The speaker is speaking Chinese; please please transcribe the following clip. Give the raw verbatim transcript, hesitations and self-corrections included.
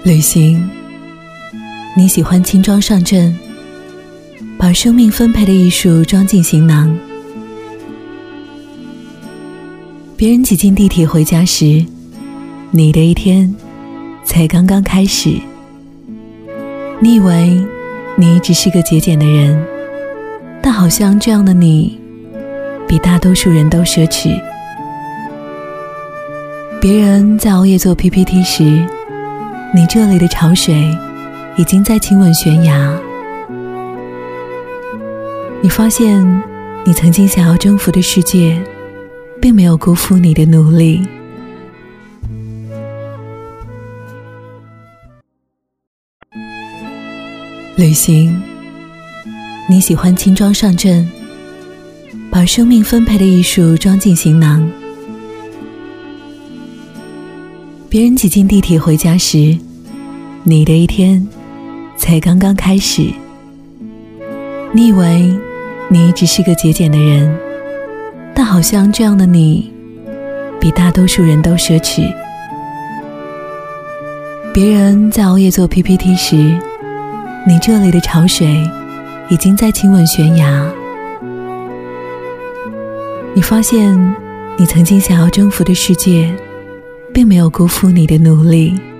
旅行，你喜欢轻装上阵，把生命分配的艺术装进行囊。别人挤进地铁回家时，你的一天才刚刚开始。你以为你只是个节俭的人，但好像这样的你比大多数人都奢侈。别人在熬夜做 P P T 时，你这里的潮水已经在亲吻悬崖。你发现你曾经想要征服的世界并没有辜负你的努力。旅行，你喜欢轻装上阵，把生命分配的艺术装进行囊。别人挤进地铁回家时，你的一天才刚刚开始。你以为你只是个节俭的人，但好像这样的你比大多数人都奢侈。别人在熬夜做 P P T 时，你这里的潮水已经在亲吻悬崖。你发现你曾经想要征服的世界并没有辜负你的努力。